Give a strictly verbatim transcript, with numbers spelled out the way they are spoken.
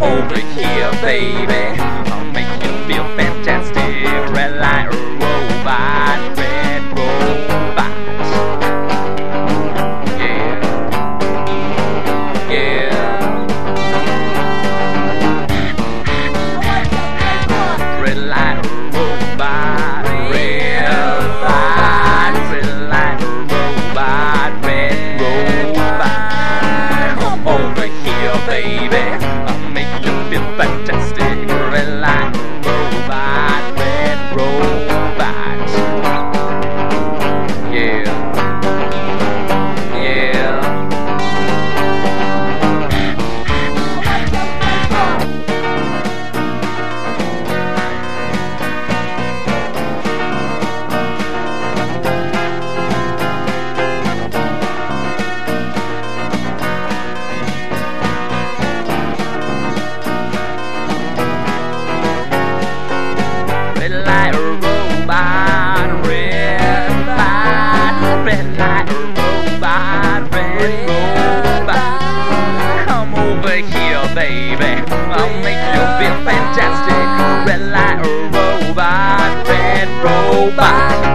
over here, baby. I'll make you feel fantastic. Red light robot, red robot. Yeah, yeah. Red light robot, red light, red light robot, red robot. Come over here, baby. I'll make you feel fantastic. Red light robot, red robot. Yeah, yeah. Red light robot, red light, red light robot, red robot. Come over here, baby. I'll make you feel fantastic. Red light robot, red robot.